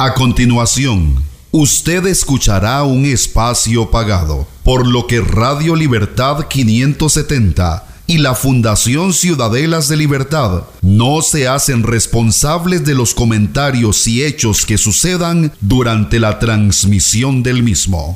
A continuación, usted escuchará un espacio pagado, por lo que Radio Libertad 570 y la Fundación Ciudadelas de Libertad no se hacen responsables de los comentarios y hechos que sucedan durante la transmisión del mismo.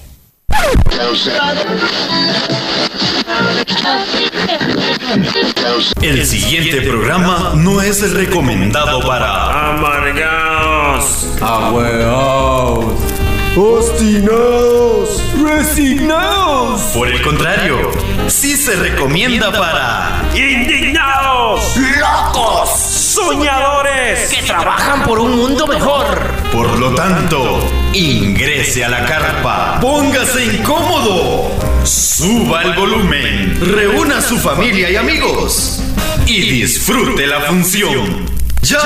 El siguiente programa no es recomendado para amargados, ahueados, obstinados, resignados. Por el contrario, sí se recomienda para indignados, locos, soñadores que trabajan por un mundo mejor. Por lo tanto, ingrese a la carpa, póngase incómodo, suba el volumen, reúna a su familia y amigos y disfrute la función. ¡Ya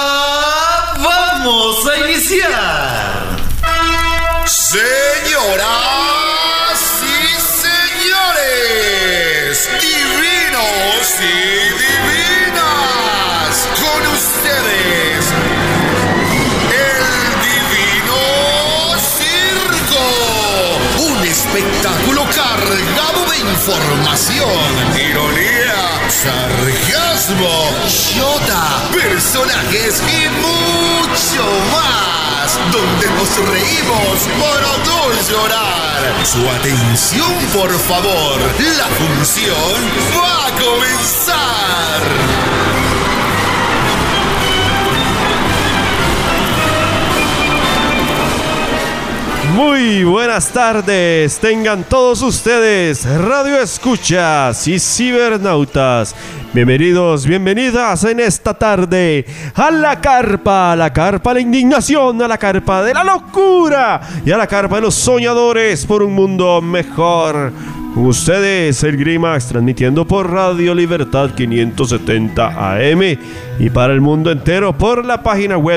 vamos a iniciar! Señoras y señores, divinos y divinas, con ustedes, el Divino Circo, un espectáculo cargado de información, ironía, sarcasmo, chota, personajes y mucho más, donde nos reímos para no llorar. Su atención, por favor, la función va a comenzar. Muy buenas tardes, tengan todos ustedes, radio escuchas y cibernautas. Bienvenidos, bienvenidas en esta tarde a la carpa de la indignación, a la carpa de la locura y a la carpa de los soñadores por un mundo mejor. Con ustedes, el Grimax, transmitiendo por Radio Libertad 570 AM y para el mundo entero por la página web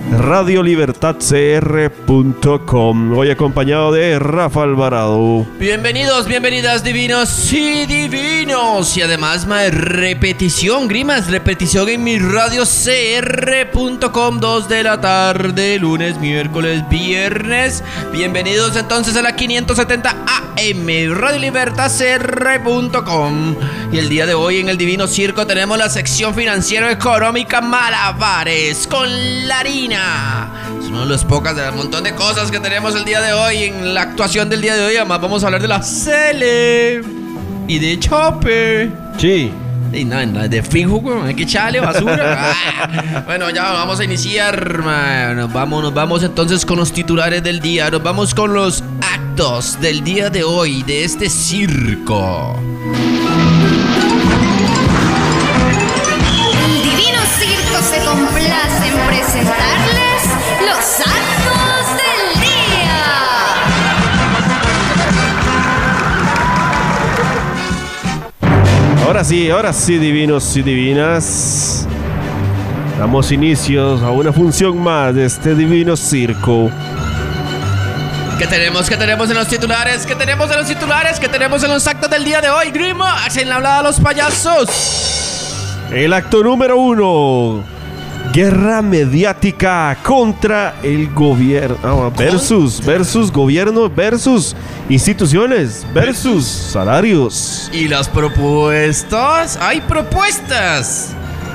radiolibertadcr.com. Hoy acompañado de Rafa Alvarado. Bienvenidos, bienvenidas, divinos y divinos. Y además, repetición, Grimas, repetición en mi radiocr.com, 2 de la tarde, lunes, miércoles, viernes. Bienvenidos entonces a la 570 AM, radiolibertadcr.com. Y el día de hoy en el Divino Circo tenemos la sección financiero-económica Malabares con la harina. Es uno de los pocas del montón de cosas que tenemos el día de hoy en la actuación del día de hoy. Además vamos a hablar de la Cele y de Chopper. Sí. Y no, de Finjo, hay que echarle basura. Bueno, ya vamos a iniciar. Nos vamos entonces con los titulares del día. Nos vamos con los actos del día de hoy de este circo. El Divino Circo se complace en presentarles los actos del día. Ahora sí, divinos y divinas. Damos inicios a una función más de este Divino Circo. ¿Qué tenemos en los titulares? ¿Qué tenemos en los actos del día de hoy, Grimo? Hacen la hablada a los payasos. El acto número 1. Guerra mediática contra el gobierno. Versus gobierno, versus instituciones, versus salarios. ¿Y las propuestas? ¡Hay propuestas!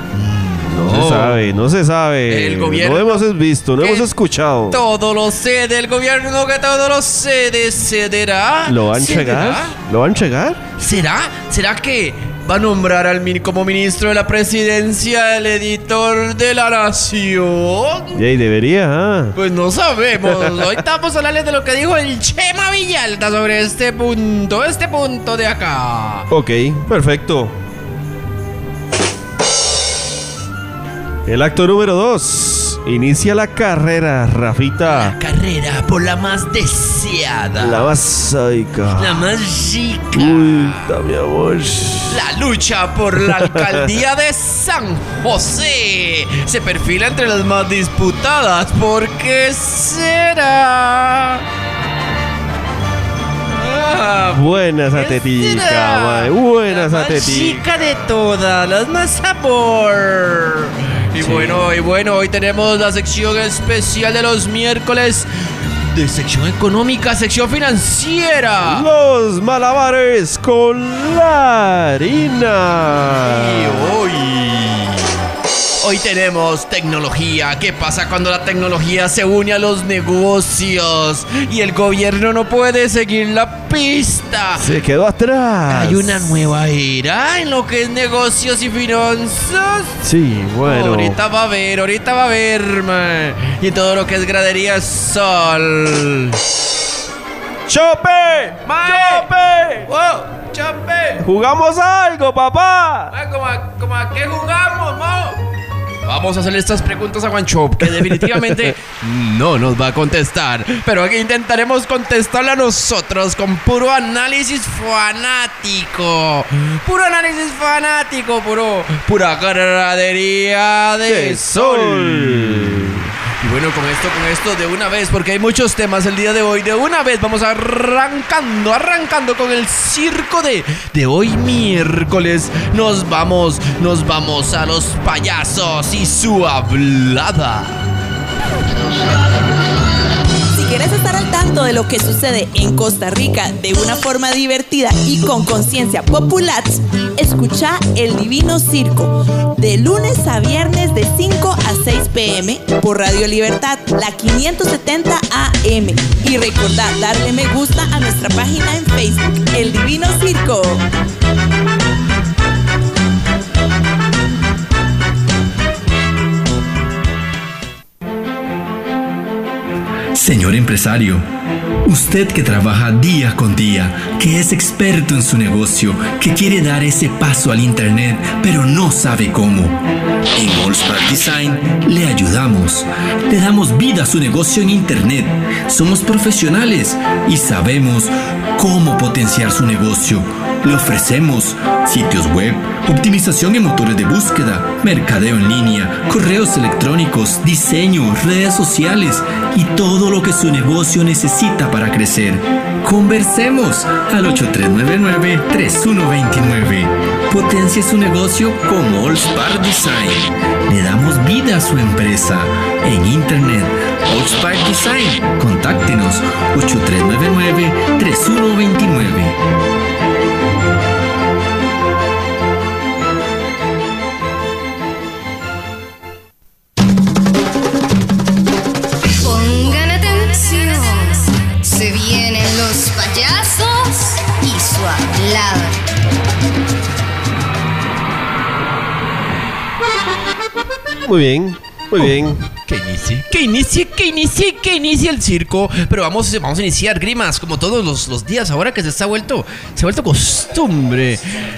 No se sabe. El gobierno, no hemos visto, no hemos escuchado. Todo lo cede el gobierno, que todo lo cederá. ¿Lo van a llegar? ¿Será que va a nombrar como ministro de la presidencia el editor de La Nación? Y ahí debería, Pues no sabemos. Hoy estamos a hablarles de lo que dijo el Chema Villalta sobre este punto de acá. Ok, perfecto. El acto número 2. Inicia la carrera, Rafita. La carrera por la más deseada. La más sádica. La más chica. Uy, mi amor. La lucha por la alcaldía de San José se perfila entre las más disputadas. ¿Por qué será? Buena esa tetica, madre. Buena esa tetica. La más chica de todas, las más sabor. Y bueno, hoy tenemos la sección especial de los miércoles de sección económica, sección financiera. Los malabares con la harina. Hoy tenemos tecnología. ¿Qué pasa cuando la tecnología se une a los negocios y el gobierno no puede seguir la pista? Se quedó atrás. Hay una nueva era en lo que es negocios y finanzas. Sí, bueno. Ahorita va a haber, man. Y todo lo que es gradería Sol. ¡Chope! ¡Chope! ¡Wow! ¡Chope! ¡Jugamos algo, papá! ¿Cómo a qué jugamos, mo? Vamos a hacerle estas preguntas a Juancho, que definitivamente no nos va a contestar. Pero aquí intentaremos contestarla nosotros con puro análisis fanático. Pura gradería de Sol. Y bueno, con esto de una vez, porque hay muchos temas el día de hoy. De una vez vamos arrancando con el circo de hoy miércoles. Nos vamos a los payasos y su hablada. Si quieres estar al tanto de lo que sucede en Costa Rica de una forma divertida y con conciencia popular, escucha El Divino Circo de lunes a viernes de 5 a 6 p.m. por Radio Libertad, la 570 AM. Y recordá darle me gusta a nuestra página en Facebook, El Divino Circo. Señor empresario, usted que trabaja día con día, que es experto en su negocio, que quiere dar ese paso al internet, pero no sabe cómo. En Allspark Design le ayudamos. Le damos vida a su negocio en internet. Somos profesionales y sabemos cómo potenciar su negocio. Le ofrecemos sitios web, optimización en motores de búsqueda, mercadeo en línea, correos electrónicos, diseño, redes sociales y todo lo que su negocio necesita para crecer. Conversemos al 8399-3129. Potencie su negocio con Allspark Design. Le damos vida a su empresa en internet. Allspark Design. Contáctenos 8399-3129. Muy bien. Que inicie el circo. Pero vamos a iniciar, Grimas, como todos los días. Ahora que se ha vuelto costumbre.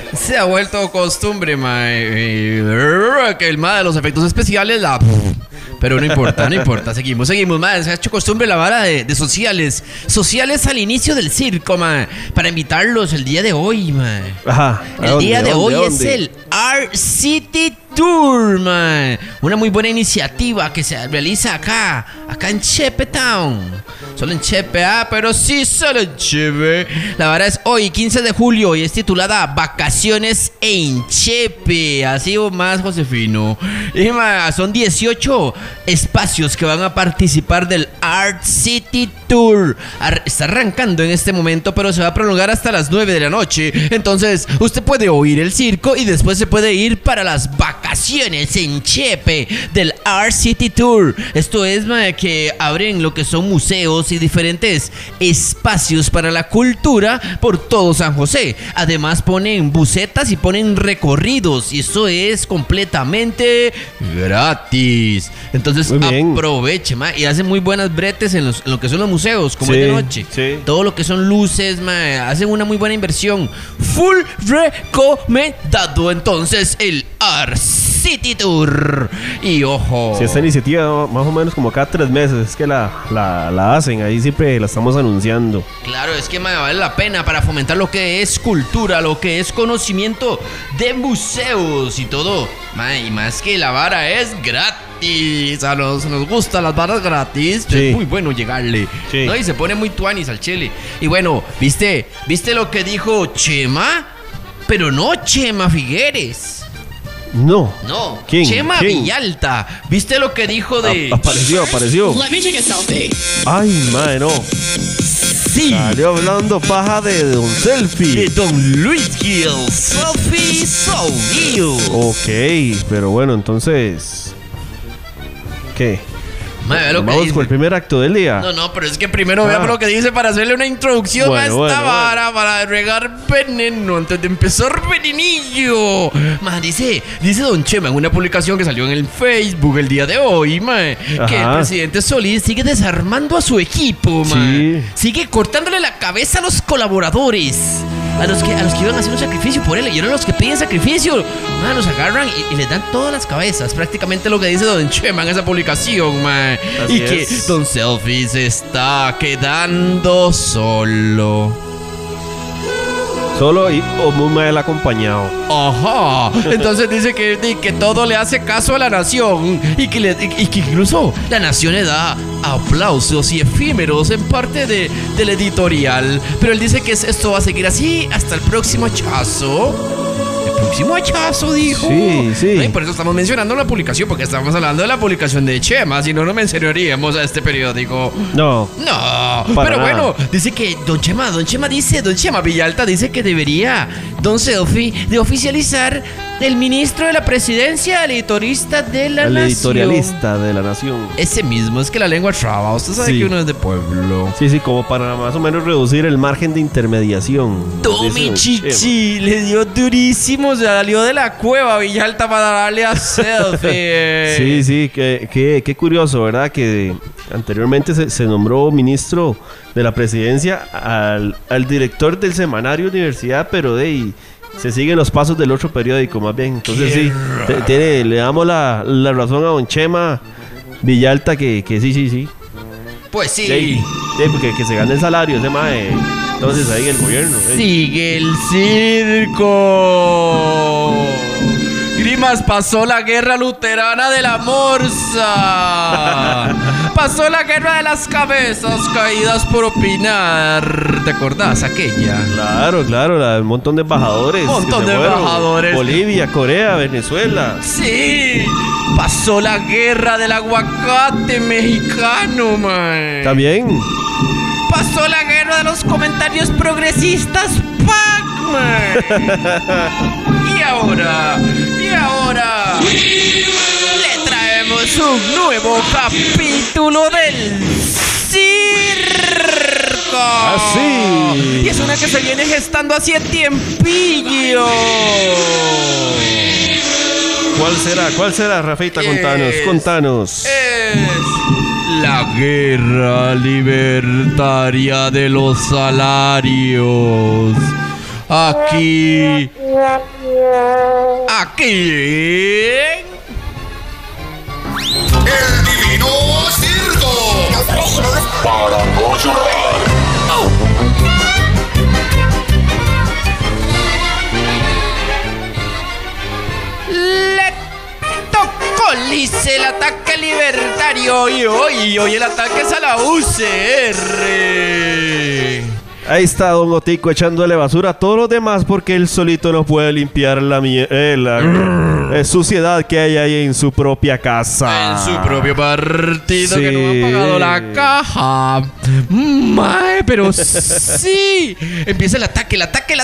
Que el ma de los efectos especiales pero no importa. Seguimos, ma. Se ha hecho costumbre la vara de sociales al inicio del circo, ma. Para invitarlos el día de hoy, ma. Ajá. El día de hoy es el Art City Tour, man. Una muy buena iniciativa que se realiza acá en Chepe Town. Solo en Chepe, pero sí solo en Chepe. La verdad es hoy, 15 de julio, y es titulada Vacaciones en Chepe. Así o más, Josefino. Y son 18 espacios que van a participar del Art City Tour. Está arrancando en este momento, pero se va a prolongar hasta las 9 de la noche. Entonces, usted puede oír el circo y después se puede ir para las vacaciones en Chepe del Art City Tour. Esto es que abren lo que son museos y diferentes espacios para la cultura por todo San José. Además ponen busetas y ponen recorridos, y eso es completamente gratis. Entonces aproveche, y hacen muy buenas bretes en lo que son los museos, como es de noche. Sí. Todo lo que son luces, hacen una muy buena inversión. Full recomendado. Entonces el Art City Tour. Y ojo, si esta iniciativa más o menos como cada 3 meses es que la hacen, ahí siempre la estamos anunciando. Claro, es que vale la pena para fomentar lo que es cultura, lo que es conocimiento de museos y todo. Y más que la vara es gratis. A nos gustan las varas gratis. Sí. Es muy bueno llegarle. Sí. ¿No? Y se pone muy tuanis al chile. Y bueno, ¿viste lo que dijo Chema? Pero no Chema Figueres. No. ¿Quién? Chema ¿Quién? Villalta. ¿Viste lo que dijo de...? Apareció. Ay, mae, no. Sí. Salió hablando paja de Don Selfie. De Don Luis Gil. Selfie so Gil. Ok, pero bueno, entonces... ¿Qué? Mae, ve lo que Vamos dice. con el primer acto del día. No, pero es que primero veamos lo que dice para hacerle una introducción a esta vara, para regar veneno antes de empezar venenillo. Man, dice Don Chema en una publicación que salió en el Facebook el día de hoy, man, que el presidente Solís sigue desarmando a su equipo, man. Sí. Sigue cortándole la cabeza a los colaboradores. A los que iban a hacer un sacrificio por él. Y ahora los que piden sacrificio, man, los agarran y les dan todas las cabezas. Prácticamente lo que dice Don Chema en esa publicación, man. Así y que es. Don Selfie se está quedando solo. Solo o muy mal acompañado. Ajá. Entonces dice que todo le hace caso a la nación. Y que incluso la nación le da aplausos y efímeros en parte del editorial. Pero él dice que esto va a seguir así hasta el próximo hachazo. El próximo hachazo, dijo. Sí. No, y por eso estamos mencionando la publicación, porque estamos hablando de la publicación de Chema. Si no, no mencionaríamos a este periódico. No. Pero bueno, dice que Don Chema Villalta dice que debería Don Selfie de oficializar el ministro de la presidencia, el editorialista de la nación. El editorialista de la nación. Ese mismo, es que la lengua traba. Usted sabe que uno es de pueblo. Sí, como para más o menos reducir el margen de intermediación. Tommy Chichi le dio durísimo, se salió de la cueva Villalta para darle a Selfie. Sí, qué curioso, ¿verdad? Que anteriormente se nombró ministro de la presidencia al director del semanario Universidad, pero se siguen los pasos del otro periódico, más bien. Entonces le damos la razón a Don Chema Villalta que sí. Pues sí. Sí, porque que se gane el salario ese mae. Entonces ahí el gobierno. Sigue el circo. Grimas pasó la guerra luterana de la morsa. Pasó la guerra de las cabezas caídas por opinar. ¿Te acordás aquella? Claro, un montón de embajadores. Bolivia, Corea, Venezuela. Sí. Pasó la guerra del aguacate mexicano, man. También. Pasó la guerra de los comentarios progresistas, Pac-Man. Y ahora le traemos un nuevo capítulo del circo. Así. Y es una que se viene gestando hace tiempillo. ¿Cuál será, Rafita? Contanos. Es la guerra libertaria de los salarios. Aquí. El Divino Circo. Nos reímos Para no llorar. Le tocó Lice el ataque libertario y hoy el ataque es a la UCR. Ahí está Don Otico echándole basura a todos los demás porque él solito no puede limpiar la suciedad que hay ahí en su propia casa. En su propio partido, Sí. que no ha pagado la caja. Mae, pero sí. Empieza el ataque y el ataque.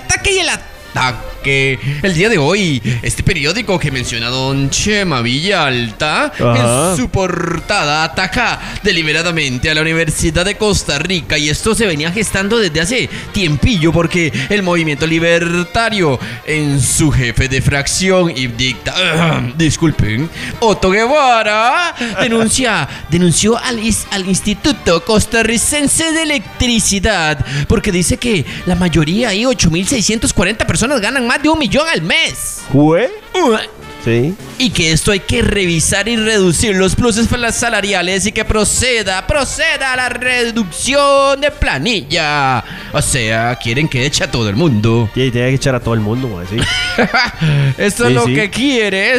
El día de hoy, este periódico que menciona a Don Chema Villalta, en su portada ataca deliberadamente a la Universidad de Costa Rica. Y esto se venía gestando desde hace tiempillo, porque el movimiento libertario, en su jefe de fracción y disculpen, Otto Guevara, denunció al Instituto Costarricense de Electricidad, porque dice que la mayoría, ahí 8.640 personas ganan más de 1 millón al mes. Sí. Y que esto hay que revisar y reducir los pluses salariales y que proceda a la reducción de planilla. O sea, quieren que eche a todo el mundo. Sí, tiene que echar a todo el mundo, mae, sí. Esto es lo que quiere,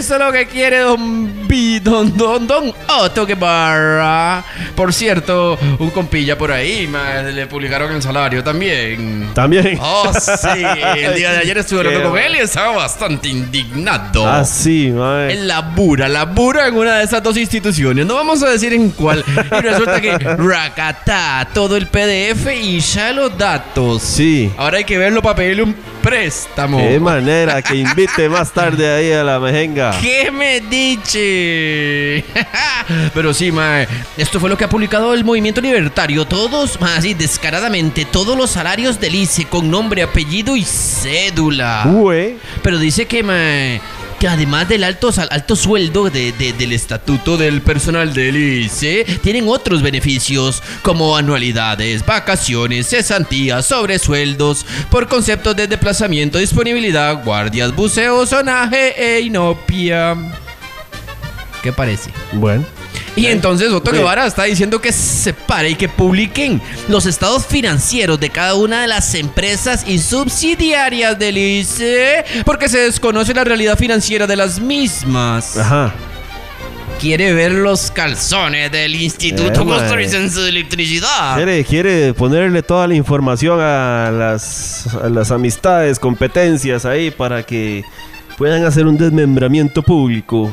don Otto Guevara. Por cierto, un compilla por ahí, le publicaron el salario también. ¿También? Oh, sí, el día de ayer estuve hablando con él y estaba bastante indignado. Ah, sí, mae. Él labura en una de esas dos instituciones. No vamos a decir en cuál. Y resulta que racatá, todo el PDF y ya los datos. Sí. Ahora hay que verlo para pedirle un préstamo. Qué manera que invite más tarde ahí a la mejenga. ¿Qué me dice? Pero sí, mae, esto fue lo que ha publicado el Movimiento Libertario. Todos, así descaradamente, todos los salarios del ICE con nombre, apellido y cédula. Pero dice que, mae, que además del alto sueldo del estatuto del personal del ICE, tienen otros beneficios como anualidades, vacaciones, cesantías, sobresueldos por conceptos de desplazamiento, disponibilidad, guardias, buceo, sonaje e inopia. ¿Qué parece? Bueno. Y entonces Otto Guevara está diciendo que se pare y que publiquen los estados financieros de cada una de las empresas y subsidiarias del ICE porque se desconoce la realidad financiera de las mismas. Ajá. Quiere ver los calzones del Instituto Costarricense de Electricidad. Quiere ponerle toda la información a las amistades, competencias ahí para que puedan hacer un desmembramiento público.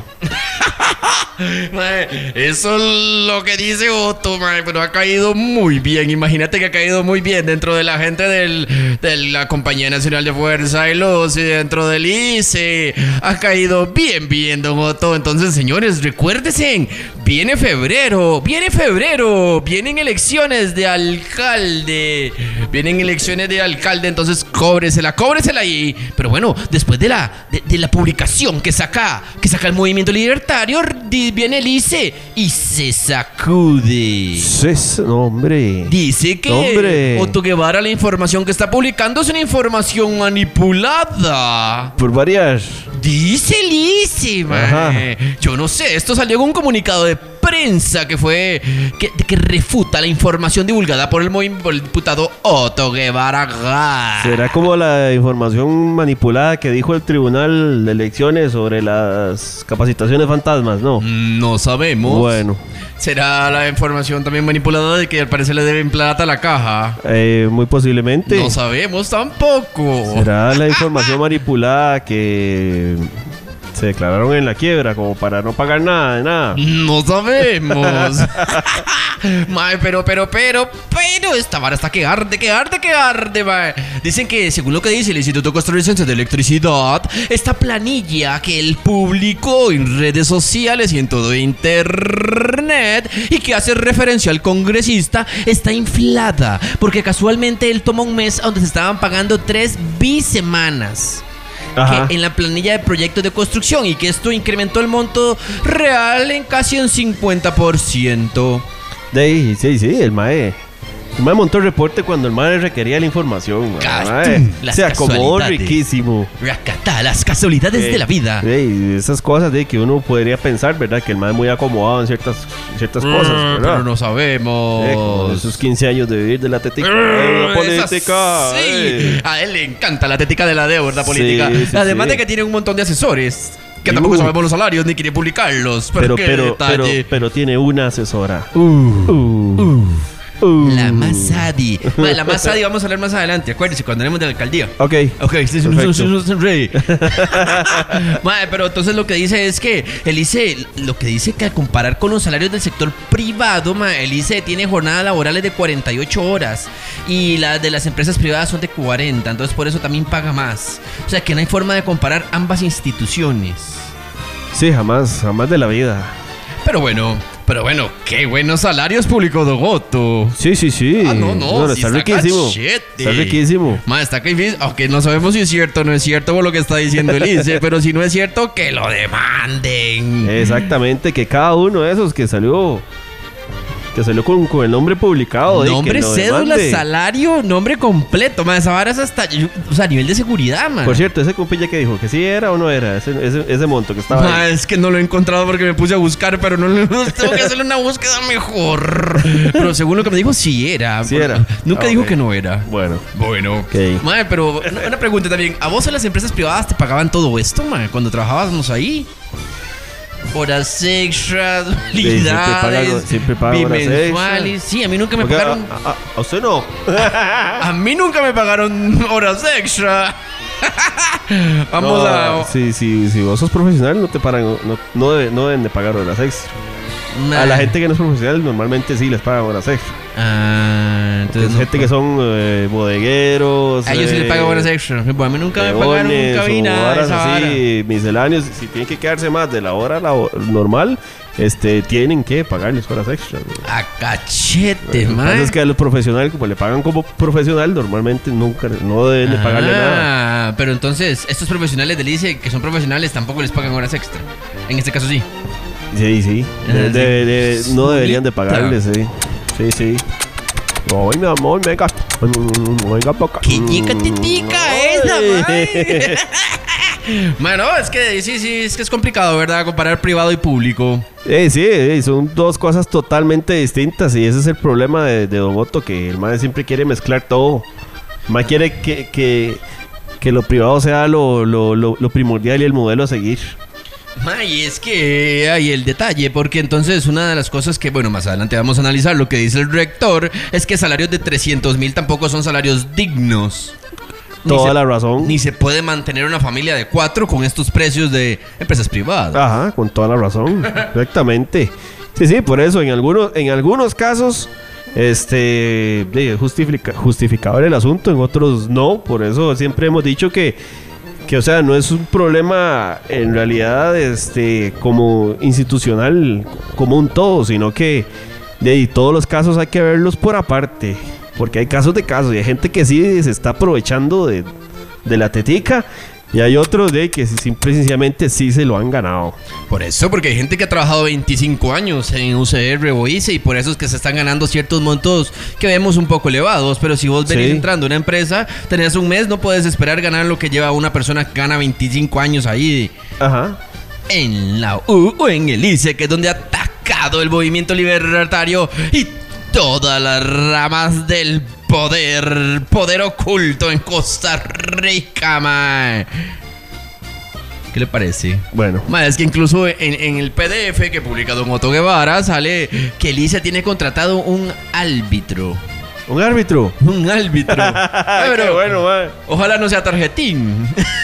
Mae, eso es lo que dice Otto, mae, pero ha caído muy bien. Imagínate que ha caído muy bien dentro de la gente de la Compañía Nacional de Fuerza de Luz y dentro del ICE. Ha caído bien, don Otto. Entonces, señores, recuérdense, viene febrero, vienen elecciones de alcalde. Entonces cóbresela ahí. Pero bueno, después de la publicación que saca el Movimiento Libertario, viene el ICE y se sacude. No, hombre. Dice que Otto Guevara, la información que está publicando es una información manipulada. Por variar. Dice el ICE, man. Yo no sé, esto salió en un comunicado de prensa que refuta la información divulgada por el diputado Otto Guevara. ¿Será como la información manipulada que dijo el Tribunal de Elecciones sobre las capacitaciones fantasmas, no? No sabemos. Bueno. ¿Será la información también manipulada de que al parecer le deben plata a la caja? Muy posiblemente. No sabemos tampoco. ¿Será la información manipulada que se declararon en la quiebra como para no pagar nada de nada? No sabemos. Mae, pero esta vara está que arde, mae. Dicen que según lo que dice el Instituto Costarricense de Electricidad, esta planilla que él publicó en redes sociales y en todo internet y que hace referencia al congresista está inflada porque casualmente él toma un mes donde se estaban pagando 3 bisemanas. Que en la planilla de proyectos de construcción y que esto incrementó el monto real en casi un 50%. Sí, el mae montó el reporte cuando el mae requería la información. Se acomodó riquísimo. Las casualidades de la vida. Esas cosas de que uno podría pensar, ¿verdad? Que el mae es muy acomodado en ciertas cosas, ¿verdad? Pero no sabemos. Como esos 15 años de vivir de la tética de la política. Sí, a él le encanta la tética de la deuda política. Además de que tiene un montón de asesores que tampoco sabemos los salarios ni quiere publicarlos. Pero tiene una asesora. La Masadi. La Masadi vamos a hablar más adelante. Acuérdense, cuando hablemos de la alcaldía. Ok. Pero entonces lo que dice es que el ICE, lo que dice que al comparar con los salarios del sector privado, el ICE tiene jornadas laborales de 48 horas y las de las empresas privadas son de 40. Entonces por eso también paga más. O sea que no hay forma de comparar ambas instituciones. Sí, jamás de la vida. Pero bueno, qué buenos salarios publicó Don Otto. Sí. No, está riquísimo. Está riquísimo. Está difícil, aunque no sabemos si es cierto o no es cierto por lo que está diciendo el ICE, pero si no es cierto, que lo demanden. Exactamente, que cada uno de esos que salió Que salió con el nombre publicado. Nombre, que lo cédula, demande. salario, nombre completo. Man, esa vara es hasta... O sea, a nivel de seguridad, man. Por cierto, ese compilla que dijo que sí era o no era, ese monto que estaba Man, ahí. es que no lo he encontrado porque me puse a buscar, pero no tengo que hacerle una búsqueda mejor. Pero según lo que me dijo, sí era. Sí era. Nunca Ah, dijo ok. que no era. Bueno. Ok. Man, pero una pregunta también. ¿A vos en las empresas privadas te pagaban todo esto, man? Cuando trabajábamos ahí. Horas extras, utilidades, siempre pagan horas bimensuales. extra. Sí, a mí nunca me Porque pagaron. a usted no. A mí nunca me pagaron horas extra. Vamos a. Si vos sos profesional, no te pagan, no deben de pagar horas extra. Nah. A la gente que no es profesional, normalmente sí les pagan horas extra. Entonces. Gente que son bodegueros. A ellos sí les pagan horas extra. Pues a mí nunca me pagaron, nunca vi nada de esa vara. así, misceláneos. Si tienen que quedarse más de la hora normal, tienen que pagarles horas extra. A cachete, Lo que pasa man. es que a los profesionales, como le pagan como profesional, normalmente no deben de pagarle nada. Pero entonces, estos profesionales del ICE que son profesionales tampoco les pagan horas extra. En este caso sí. Sí. No deberían de pagarles, sí. Ay, mi amor, venga para acá. ¡Qué chica esa, man! Bueno, es que sí, es que es complicado, ¿verdad? Comparar privado y público. Sí, son dos cosas totalmente distintas y ese es el problema de Don Otto, que el man siempre quiere mezclar todo. El man quiere que lo privado sea lo primordial y el modelo a seguir. Y es que hay el detalle, porque entonces una de las cosas que, bueno, más adelante vamos a analizar lo que dice el rector, es que salarios de 300,000 tampoco son salarios dignos. Toda la razón. Ni se puede mantener una familia de 4 con estos precios de empresas privadas. Ajá, con toda la razón. Exactamente. Sí, por eso en algunos casos justificable el asunto, en otros no. Por eso siempre hemos dicho que o sea, no es un problema en realidad como institucional, como un todo, sino que de todos los casos hay que verlos por aparte, porque hay casos de casos y hay gente que sí se está aprovechando de la tetica y hay otros que simple y sencillamente sí se lo han ganado. Por eso, porque hay gente que ha trabajado 25 años en UCR o ICE y por eso es que se están ganando ciertos montos que vemos un poco elevados. Pero si vos venís entrando a una empresa, tenés un mes, no puedes esperar ganar lo que lleva una persona que gana 25 años ahí. Ajá. En la U o en el ICE, que es donde ha atacado el movimiento libertario y todas las ramas del poder oculto en Costa Rica, man. ¿Qué le parece? Bueno. Es que incluso en el PDF que publica Don Otto Guevara sale que el ICE tiene contratado un árbitro. ¿Un árbitro? Un árbitro. Qué bueno, man. Ojalá no sea tarjetín.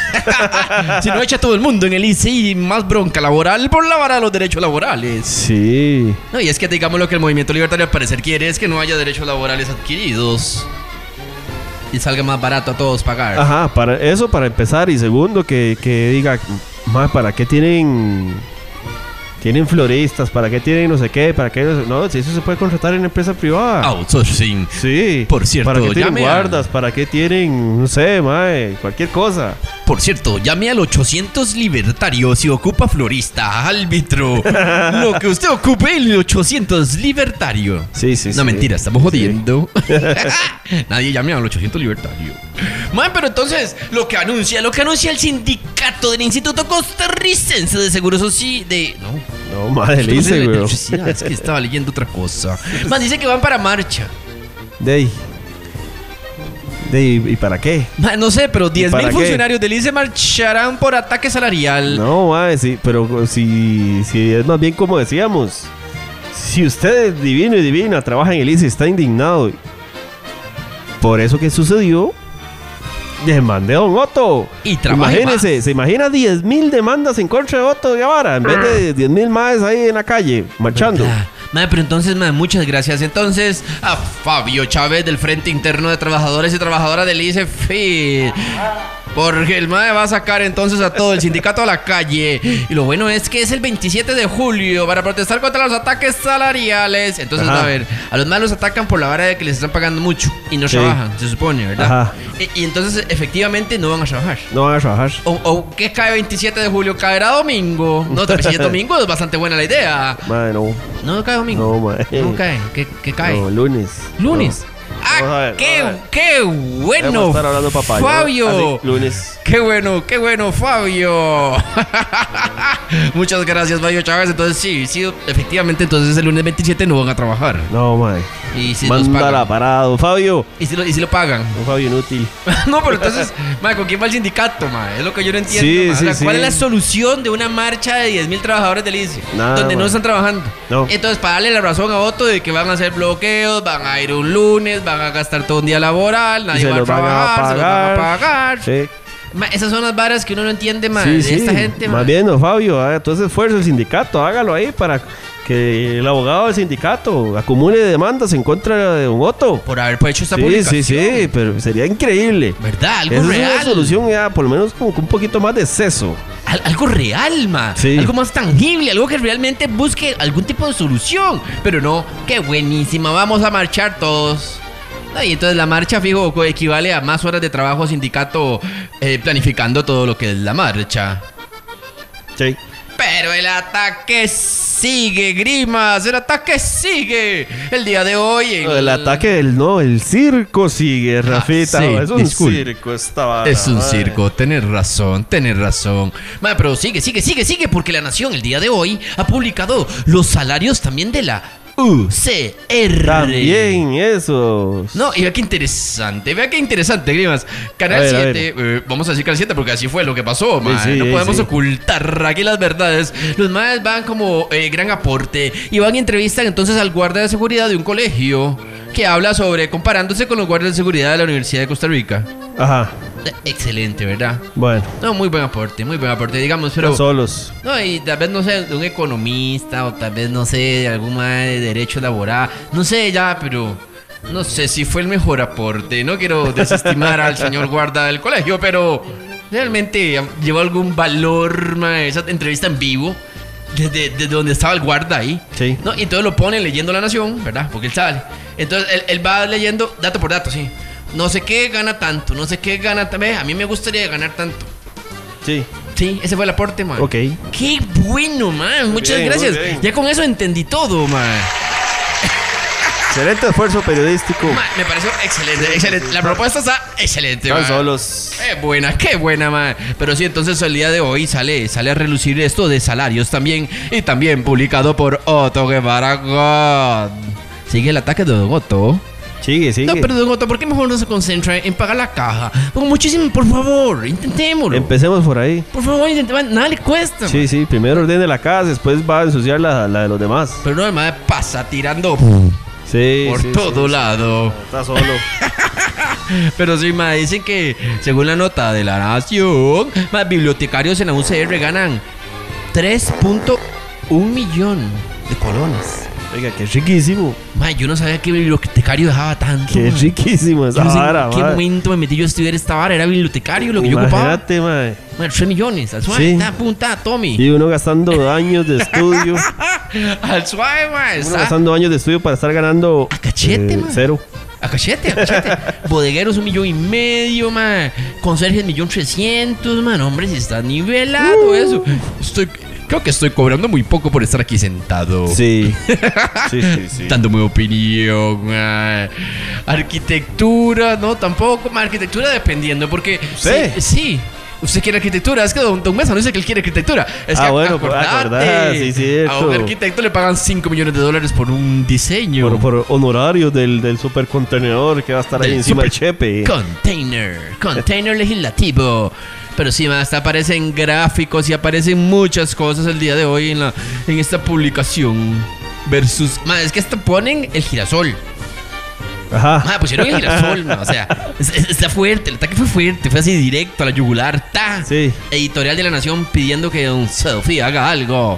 Si no, echa todo el mundo en el ICE y más bronca laboral por la vara de los derechos laborales. Sí. No, y es que digamos lo que el movimiento libertario al parecer quiere es que no haya derechos laborales adquiridos y salga más barato a todos pagar. Ajá, para empezar. Y segundo, que diga, ¿para qué tienen floristas? ¿Para qué tienen no sé qué? ¿Para qué no? Si eso se puede contratar en empresa privada. Outsourcing. Sí. Por cierto, ¿para qué tienen llame guardas? ¿Para qué tienen, no sé, cualquier cosa? Por cierto, llame al 800 libertario si ocupa florista, árbitro. Lo que usted ocupe, el 800 libertario. Sí. No, mentira, estamos jodiendo. Nadie llame al 800 libertario. Pero entonces, lo que anuncia el sindicato del Instituto Costarricense de Seguro Social No, madre, le hice, güey. Es que estaba leyendo otra cosa. Dice que van para marcha. ¿Y para qué? No sé, pero 10,000 qué? funcionarios del ICE marcharán por ataque salarial. No, sí, pero si es más bien como decíamos. Si usted es divino y divina, trabaja en el ICE, está indignado por eso que sucedió, demande a Don Otto. Y trabaje. Imagínese, se imagina 10,000 demandas en contra de Otto Guevara en vez de 10,000 más ahí en la calle, marchando. Pero entonces, muchas gracias. Entonces, a Fabio Chávez del Frente Interno de Trabajadores y Trabajadoras del ICE. Porque el MAE va a sacar entonces a todo el sindicato a la calle. Y lo bueno es que es el 27 de julio para protestar contra los ataques salariales. Entonces, a ver, a los MAE los atacan por la vara de que les están pagando mucho y no trabajan, se supone, ¿verdad? Ajá. Y entonces, efectivamente, no van a trabajar. No van a trabajar. O ¿qué cae 27 de julio? ¿Caerá domingo? No, si es domingo es bastante buena la idea. Mae, no. No cae domingo. No, mae. No cae. ¿Qué cae? No, lunes. Lunes. Vamos a ver, ¡Qué bueno! Vamos a estar hablando papaya, Fabio. ¿no? Así, lunes. Qué bueno, Fabio. Muchas gracias, Fabio Chávez. Entonces, sí, efectivamente, entonces el lunes 27 no van a trabajar. No, mae. Y si los pagan. Mándala parado, Fabio. ¿Y si lo pagan? Un Fabio inútil. No, pero entonces, mae, ¿con quién va el sindicato, mae? Es lo que yo no entiendo. Sí, mae. O sea, sí, ¿cuál sí. es la solución de una marcha de 10,000 trabajadores del ICE? Nada, donde no mae. están trabajando. No. Entonces, para darle la razón a Otto de que van a hacer bloqueos, van a ir un lunes, van a gastar todo un día laboral, nadie se va a los van a trabajar, se los van a pagar. pagar. Sí. Ma, esas son las varas que uno no entiende, ma, Sí, de sí. esta gente, ma. Más bien, no, Fabio, haga todo ese esfuerzo el sindicato, hágalo ahí para que el abogado del sindicato acumule demandas en contra de Don Otto. Por haber hecho esta Sí, publicación. sí, pero sería increíble. ¿Verdad? Algo Esa es real. una solución ya, por lo menos como con un poquito más de seso. Algo real, ma. Sí. Algo más tangible, algo que realmente busque algún tipo de solución. Pero no, qué buenísima, vamos a marchar todos. Y entonces la marcha, fijo, equivale a más horas de trabajo sindicato planificando todo lo que es la marcha. Sí. Pero el ataque sigue, Grimas, el ataque sigue. El día de hoy en El ataque el circo sigue, Rafita. sí, es un disculpe. circo esta vara. Es un madre. circo, tenés razón. Ma, pero sigue, porque La Nación el día de hoy ha publicado los salarios también de la UCR. También esos. No, y vea qué interesante, Grimas. Canal A 7, vamos a decir Canal 7 porque así fue lo que pasó, ma. Sí, no podemos sí. ocultar aquí las verdades. Los maes van como gran aporte y van y entrevistan entonces al guardia de seguridad de un colegio que habla sobre comparándose con los guardias de seguridad de la Universidad de Costa Rica. Ajá. Excelente, ¿verdad? Bueno. No, muy buen aporte, digamos, pero... Están solos. No, y tal vez, no sé, de un economista o tal vez, no sé, de algún mae de derecho laboral. No sé ya, pero... No sé si fue el mejor aporte. No quiero desestimar al señor guarda del colegio, pero... Realmente llevó algún valor, mae, esa entrevista en vivo. Desde donde estaba el guarda ahí. Sí. ¿No? Y entonces lo pone leyendo La Nación, ¿verdad? Porque él sale. Entonces él va leyendo dato por dato, sí. No sé qué gana tanto, no sé qué gana también. A mí me gustaría ganar tanto. Sí. Sí, ese fue el aporte, man. Ok. Qué bueno, man. Muchas bien, gracias. muy bien. Ya con eso entendí todo, man. Excelente esfuerzo periodístico. Man, me pareció excelente. La propuesta está excelente, Están man. solos. Qué buena, man. Pero sí, entonces el día de hoy sale a relucir esto de salarios también. Y también publicado por Otto Guevara God. Sigue el ataque de Don Otto. Sigue. No, pero Don Otto, ¿por qué mejor no se concentra en pagar la caja? Como muchísimo, por favor, intentémoslo. Empecemos por ahí. Por favor, intentemos. Nada le cuesta. Sí. Primero ordene la casa, después va a ensuciar la de los demás. Pero no, el madre pasa tirando Sí. por todo lado. Está solo. Pero sí, ma, dicen que según la nota de La Nación, más bibliotecarios en la UCR ganan 3.1 millón de colones. Oiga, qué riquísimo. Ma, yo no sabía que bibliotecario dejaba tanto. Qué ma. riquísimo esa Yo no sé vara, en qué mae. momento me metí yo a estudiar esta vara. Era bibliotecario lo que yo ocupaba. Imagínate, mae. Ma, 3 millones. Al suave, Sí. punta, Tommy. Y uno gastando años de estudio. Al suave, ma. Uno gastando años de estudio para estar ganando A cachete, mae. 0. A cachete. Bodegueros 1,5 millones, man. Conserjes 1,300,000, man. Hombre, si está nivelado eso. Creo que estoy cobrando muy poco por estar aquí sentado. Sí. Sí. Dándome opinión, man. Arquitectura, no, tampoco. Man, arquitectura dependiendo, porque... Sí. Usted quiere arquitectura, es que don Mesa no dice que él quiere arquitectura. Es que bueno, por acordar, sí, a cierto. un arquitecto le pagan $5 millones por un diseño. Por honorarios del supercontenedor que va a estar ahí Del encima del super chepe. Container legislativo. Pero sí, hasta aparecen gráficos y aparecen muchas cosas el día de hoy en esta publicación. Versus... es que hasta ponen el girasol. Ajá. Pusieron el girasol, o sea, está fuerte, el ataque fue fuerte, fue así directo a la yugular, ta. Sí. Editorial de La Nación pidiendo que Don Selfie haga algo.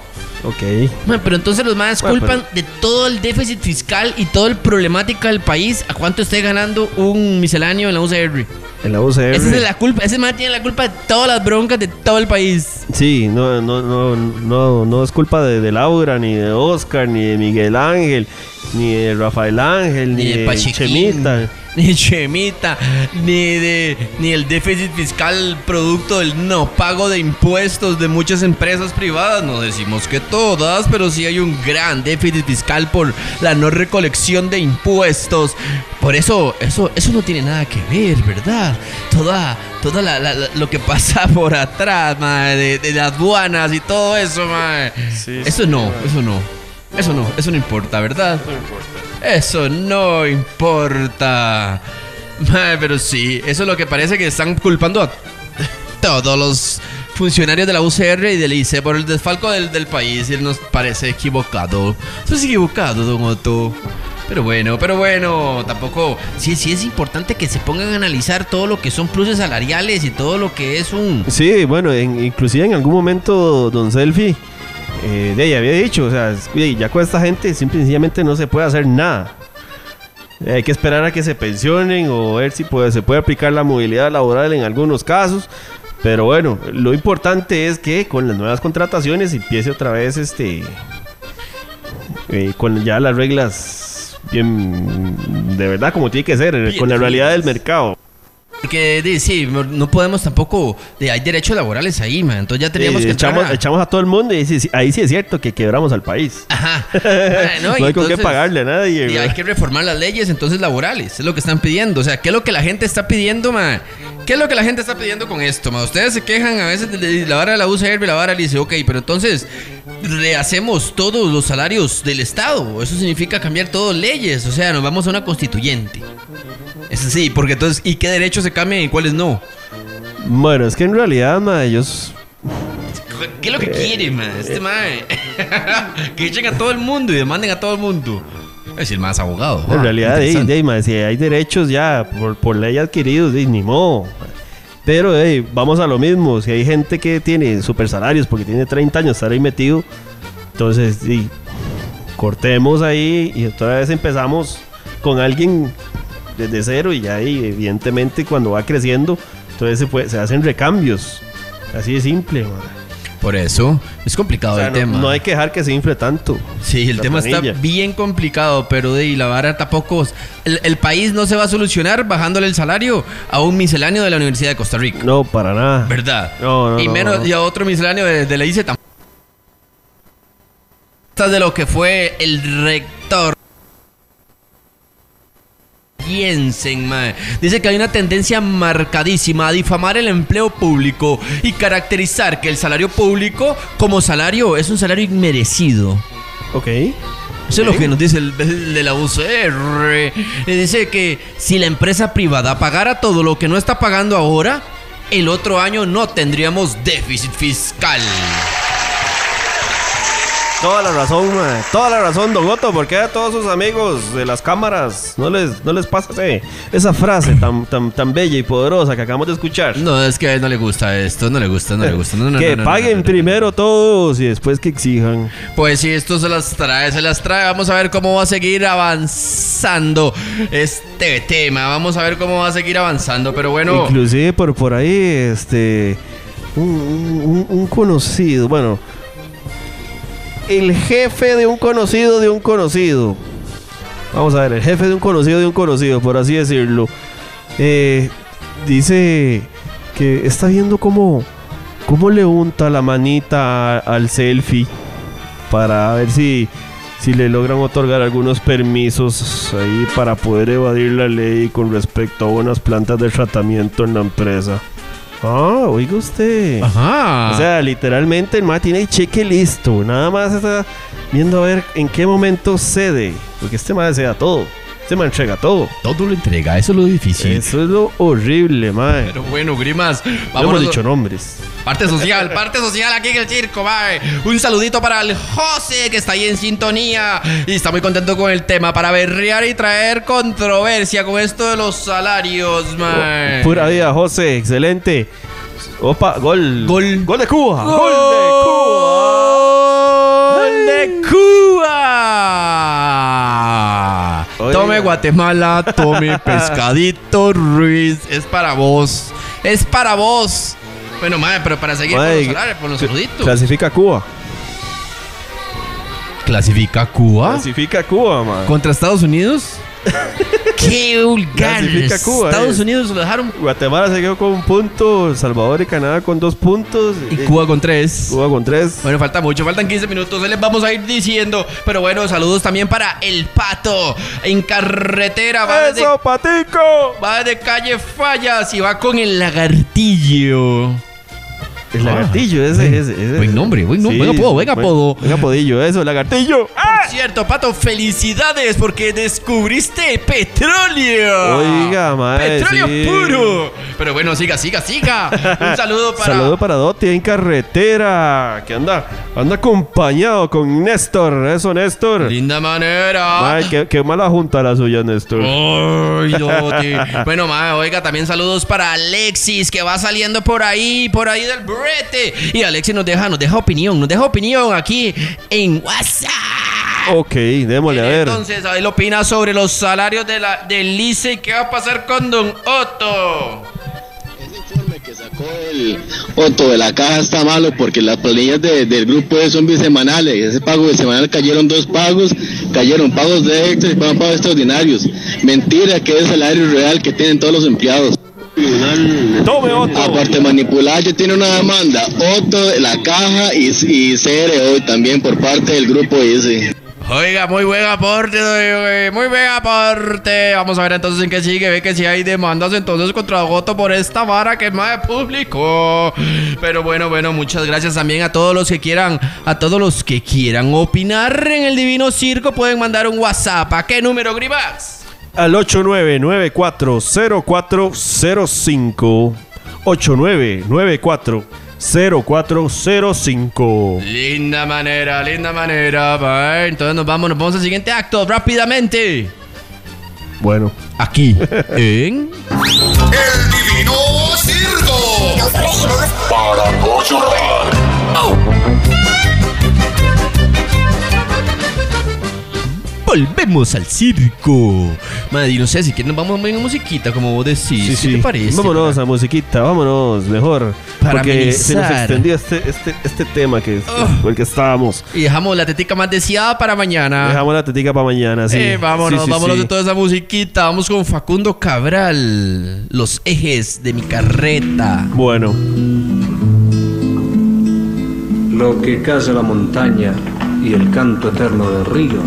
Ok. Man, pero entonces los más culpan de todo el déficit fiscal y toda el problemática del país. ¿A cuánto esté ganando un misceláneo en la UCR? En la UCR. Esa es la culpa. Ese man tiene la culpa de todas las broncas de todo el país. Sí, no es culpa de Laura, ni de Oscar, ni de Miguel Ángel, ni de Rafael Ángel, ni de Chemita. Ni Chemita, ni el déficit fiscal producto del no pago de impuestos de muchas empresas privadas. No decimos que todas, pero sí hay un gran déficit fiscal por la no recolección de impuestos. Por eso no tiene nada que ver, ¿verdad? Toda lo que pasa por atrás, mae, de las aduanas y todo eso, mae. Sí, eso no importa, ¿verdad? No importa. Eso no importa. Pero sí, eso es lo que parece que están culpando a todos los funcionarios de la UCR y del ICE por el desfalco del país. Y él nos parece equivocado. Eso es equivocado, don Otto. Pero bueno, tampoco... Sí es importante que se pongan a analizar todo lo que son pluses salariales y todo lo que es un... Sí, bueno, inclusive en algún momento don Selfie de ella había dicho, o sea, ya con esta gente sencillamente no se puede hacer nada. Hay que esperar a que se pensionen o ver si se puede aplicar la movilidad laboral en algunos casos. Pero bueno, lo importante es que con las nuevas contrataciones empiece otra vez con ya las reglas bien de verdad como tiene que ser, bien, con la realidad del mercado. Porque sí, no podemos tampoco. Hay derechos laborales ahí, man. Entonces ya teníamos que echamos a todo el mundo y ahí sí es cierto que quebramos al país. Ajá. No hay con qué pagarle a nadie. Y hay que reformar las leyes entonces laborales. Es lo que están pidiendo. O sea, ¿qué es lo que la gente está pidiendo, man? ¿Qué es lo que la gente está pidiendo con esto, man? Ustedes se quejan a veces de la vara de la UCR y la vara le dice, ok, pero entonces rehacemos todos los salarios del Estado. Eso significa cambiar todas leyes. O sea, nos vamos a una constituyente. Eso sí, porque entonces, ¿y qué derechos se cambian y cuáles no? Bueno, es que en realidad, ellos... ¿Qué es lo que quieren, man? Que echen a todo el mundo y demanden a todo el mundo. Es decir, más abogado. En realidad, si hay derechos ya por ley adquiridos, ni modo. Pero vamos a lo mismo. Si hay gente que tiene super salarios porque tiene 30 años estar ahí metido, entonces cortemos ahí y otra vez empezamos con alguien desde cero y ya ahí, evidentemente, cuando va creciendo, entonces se hacen recambios. Así de simple, man. Por eso es complicado, o sea, el tema. No hay que dejar que se infle tanto. Sí, el tema planilla está bien complicado, pero la vara tampoco... El país no se va a solucionar bajándole el salario a un misceláneo de la Universidad de Costa Rica. No, para nada. ¿Verdad? No, y menos no. Y a otro misceláneo de la ICE tampoco. De lo que fue el rector. Piensen, man. Dice que hay una tendencia marcadísima a difamar el empleo público y caracterizar que el salario público como salario es un salario inmerecido. Ok. Eso es lo que nos dice el de la UCR. Dice que si la empresa privada pagara todo lo que no está pagando ahora, el otro año no tendríamos déficit fiscal. Toda la razón, don Otto. Porque a todos sus amigos de las cámaras no les pasa esa frase tan bella y poderosa que acabamos de escuchar. No, es que a él no le gusta esto, no le gusta. Que paguen primero todos y después que exijan. Pues sí, esto se las trae. Vamos a ver cómo va a seguir avanzando este tema. Vamos a ver cómo va a seguir avanzando, pero bueno. Inclusive por ahí, un conocido, bueno... El jefe de un conocido. Vamos a ver, el jefe de un conocido, por así decirlo. Dice que está viendo cómo le unta la manita al selfie para ver si le logran otorgar algunos permisos ahí para poder evadir la ley con respecto a unas plantas de tratamiento en la empresa. Oiga usted. Ajá. O sea, literalmente el MA tiene el cheque listo. Nada más está viendo a ver en qué momento cede. Porque este MA desea todo. Este MA entrega todo. Todo lo entrega, eso es lo difícil. Eso es lo horrible, MA. Pero bueno, Grimas, vamos. Hemos dicho nombres. Parte social aquí en el circo, mae. Un saludito para el José, que está ahí en sintonía y está muy contento con el tema para berrear y traer controversia con esto de los salarios, mae. Pura vida, José, excelente. Opa, gol de Cuba. Gol de Cuba. de Cuba. Oiga. Tome Guatemala, tome pescadito Ruiz. Es para vos. Es para vos. Bueno, madre, pero para seguir con los saluditos. Clasifica Cuba. ¿Clasifica Cuba? Clasifica Cuba, man. ¿Contra Estados Unidos? ¡Qué vulgares! Clasifica Cuba. Estados Unidos lo dejaron. Guatemala se quedó con 1 punto. El Salvador y Canadá con 2 puntos. Y Cuba con 3. Cuba con 3. Bueno, falta mucho, faltan 15 minutos, se les vamos a ir diciendo. Pero bueno, saludos también para El Pato. En carretera va ¡Eso, Patico! Va de calle Fallas y va con el Lagartillo. El Lagartillo, ese. Buen nombre, Sí, buen apodo. Buen apodillo, eso, Lagartillo. Por cierto, Pato, felicidades porque descubriste petróleo. Oiga, mae, Petróleo sí. puro. Pero bueno, siga. Un saludo para... Saludo para Doti en carretera. Que anda acompañado con Néstor. Eso, Néstor. Linda manera. Mae, qué mala junta la suya, Néstor. Ay, Doti. Bueno, mae, oiga, también saludos para Alexis, que va saliendo por ahí del brete. Y Alexis nos deja opinión aquí en WhatsApp. Ok, démosle a ver. Entonces, él opina sobre los salarios del ICE y qué va a pasar con Don Otto. Ese informe que sacó el Otto de la caja está malo porque las planillas del grupo son bisemanales. Ese pago bisemanal cayeron 2 pagos, cayeron pagos de extra y pagos extraordinarios. Mentira que es el salario real que tienen todos los empleados. Tome, Otto. Aparte manipular, ya tiene una demanda Otto, la caja y CR hoy también por parte del grupo ICE. Oiga, muy buen aporte. Vamos a ver entonces en qué sigue. Ve que si hay demandas entonces contra Otto por esta vara que es más de público. Pero bueno, muchas gracias también a todos los que quieran opinar en el Divino Circo. Pueden mandar un WhatsApp. ¿A qué número, Gribas? Al 89940405. 89940405. Linda manera. Entonces nos vamos al siguiente acto rápidamente. Bueno, aquí en El Divino Circo. Nos reímos Para no llorar. Volvemos al circo. Madre, no sé si quieren nos vamos a una musiquita, como vos decís. ¿Qué te parece? Vámonos a musiquita, vámonos, mejor. Para porque amenizar. se nos extendió este tema por el que estábamos. Y dejamos la tetica más deseada para mañana. Dejamos la tetica para mañana, sí. Vámonos Sí. de toda esa musiquita. Vamos con Facundo Cabral. Los ejes de mi carreta. Bueno. Lo que calla la montaña y el canto eterno del río.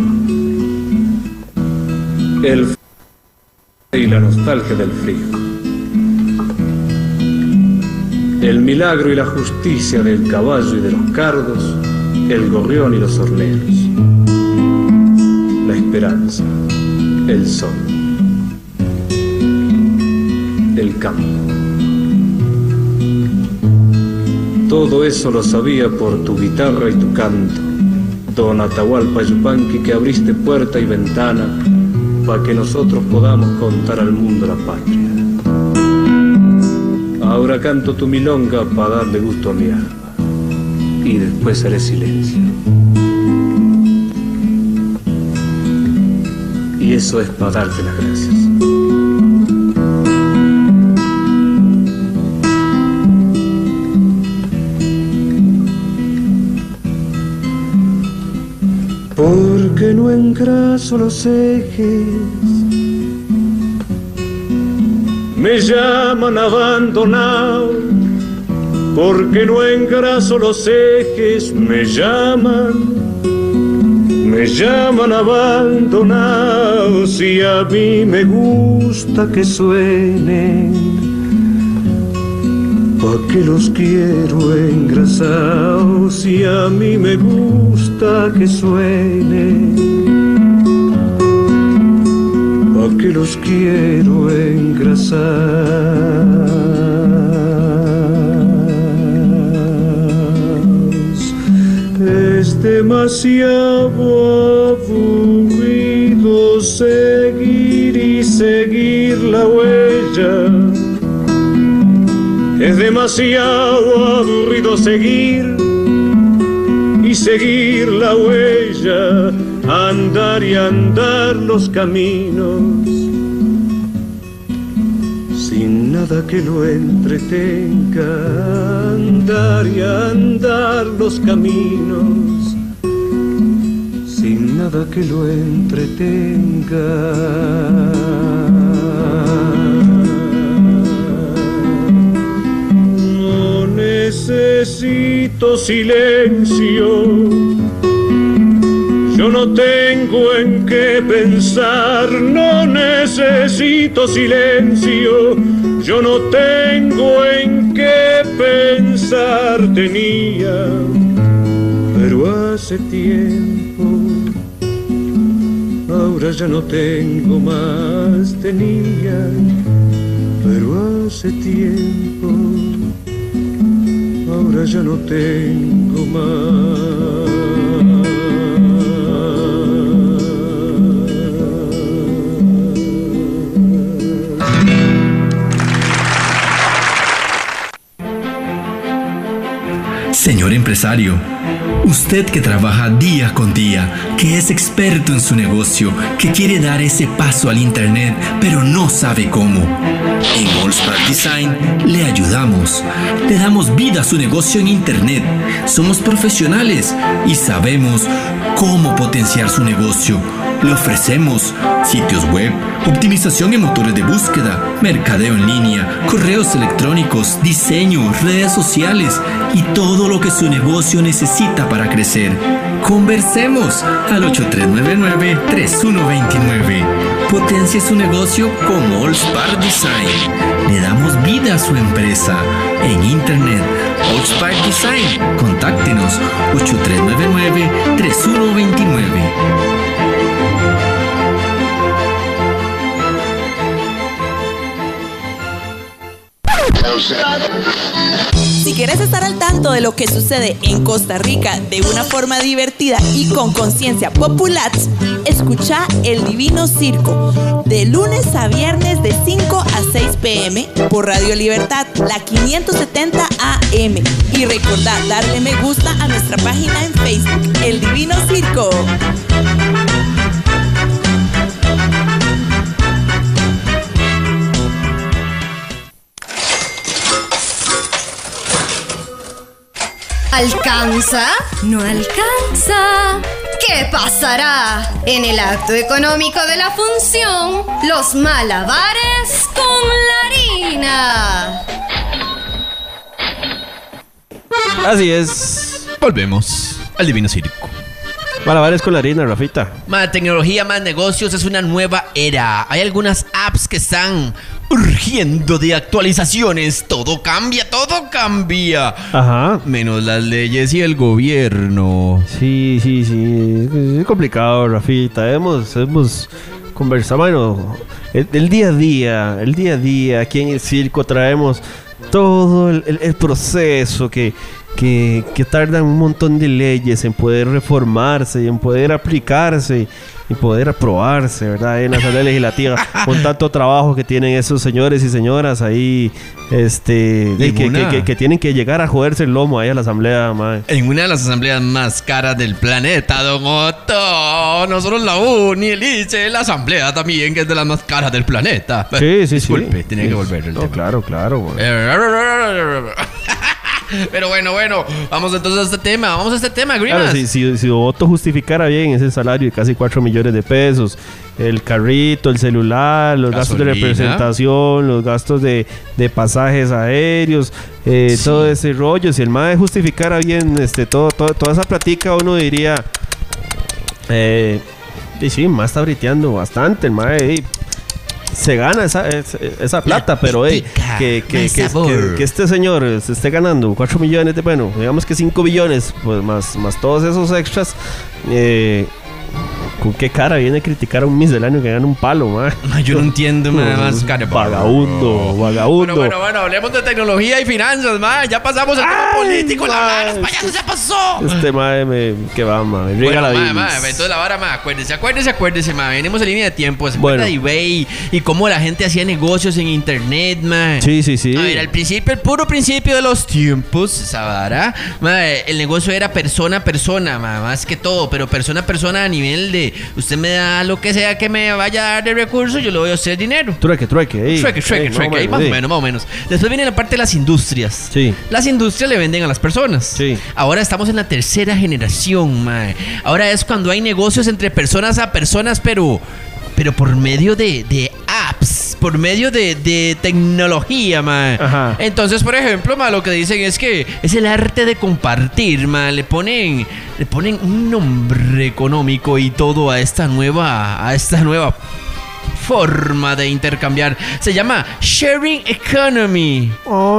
El y la nostalgia del frío. El milagro y la justicia del caballo y de los cardos, el gorrión y los horneros. La esperanza, el sol, el campo. Todo eso lo sabía por tu guitarra y tu canto, don Atahualpa Yupanqui, que abriste puerta y ventana para que nosotros podamos contar al mundo la patria. Ahora canto tu milonga para darle gusto a mi alma y después haré silencio. Y eso es para darte las gracias. Porque no engraso los ejes, me llaman abandonado. Porque no engraso los ejes, me llaman abandonado. Si a mí me gusta que suenen, ¿pa' qué los quiero engrasados? Si a mí me gusta que suenen, ¿pa' qué los quiero engrasados? Es demasiado aburrido seguir la huella. Es demasiado aburrido seguir y seguir la huella, andar y andar los caminos, sin nada que lo entretenga, andar y andar los caminos, sin nada que lo entretenga. No necesito silencio, yo no tengo en qué pensar, no necesito silencio, yo no tengo en qué pensar, tenía, pero hace tiempo, ahora ya no tengo más, tenía, pero hace tiempo, ahora ya no tengo más. Señor empresario, usted que trabaja día con día, que es experto en su negocio, que quiere dar ese paso al internet, pero no sabe cómo. En Allspark Design le ayudamos. Le damos vida a su negocio en internet. Somos profesionales y sabemos cómo potenciar su negocio. Le ofrecemos sitios web, optimización en motores de búsqueda, mercadeo en línea, correos electrónicos, diseño, redes sociales y todo lo que su negocio necesita para crecer. Conversemos al 8399-3129. Potencie su negocio con Allspark Design. Le damos vida a su empresa en internet. Allspark Design. Contáctenos 8399-3129. Si quieres estar al tanto de lo que sucede en Costa Rica de una forma divertida y con conciencia popular, escucha El Divino Circo de lunes a viernes de 5 a 6 p.m. por Radio Libertad, la 570 AM. Y recordá darle me gusta a nuestra página en Facebook, El Divino Circo. ¿Alcanza? ¿No alcanza? ¿Qué pasará? En el acto económico de la función, los malabares con la harina. Así es. Volvemos al Divino Circo. Malabares con la harina, Rafita. Más tecnología, más negocios, es una nueva era. Hay algunas apps que están urgiendo de actualizaciones. Todo cambia. Ajá. Menos las leyes y el gobierno. Sí. Es complicado, Rafita. Hemos conversado. Bueno, el día a día, aquí en el circo traemos todo el proceso que tardan un montón de leyes en poder reformarse y en poder aplicarse y poder aprobarse, ¿verdad? En la Asamblea Legislativa, con tanto trabajo que tienen esos señores y señoras ahí, que tienen que llegar a joderse el lomo ahí a la Asamblea, madre. En una de las asambleas más caras del planeta, don Otto. No solo la UNI, el ICE, la asamblea también, que es de las más caras del planeta. Sí. Disculpe, tenía que volver el tema. Claro. Pero bueno, vamos entonces a este tema, Grimas. Claro, si Otto justificara bien ese salario de casi 4 millones de pesos, el carrito, el celular, los gastos de representación, los gastos de pasajes aéreos, todo ese rollo, si el mae justificara bien toda esa platica, uno diría, sí, el mae está briteando bastante, el mae, se gana esa plata, pero que este señor se esté ganando 4 millones de, bueno, digamos que 5 billones, pues más todos esos extras, ¿Con qué cara viene a criticar a un misceláneo que gana un palo, man? Yo no entiendo, man. Más Vagabundo. Bueno, hablemos de tecnología y finanzas, man. Ya pasamos el tema político, la vara de los payasos ya pasó. Este madre ¿qué va, man? Riega la vida. Entonces la vara, man, acuérdese, man. Venimos en línea de tiempo. ¿Se acuerda de eBay? Y cómo la gente hacía negocios en internet, man. Sí. A ver, al principio, el puro principio de los tiempos, esa vara, man, el negocio era persona a persona, man, más que todo. Pero persona a persona a nivel de usted me da lo que sea que me vaya a dar de recursos, yo le voy a hacer dinero. Trueque. Ahí más o menos. Después viene la parte de las industrias. Sí. Las industrias le venden a las personas. Sí. Ahora estamos en la tercera generación, mae. Ahora es cuando hay negocios entre personas a personas, pero por medio de apps, por medio de tecnología, mae. Ajá. Entonces, por ejemplo, mae, lo que dicen es que es el arte de compartir, mae. Le ponen un nombre económico y todo a esta nueva forma de intercambiar. Se llama Sharing Economy.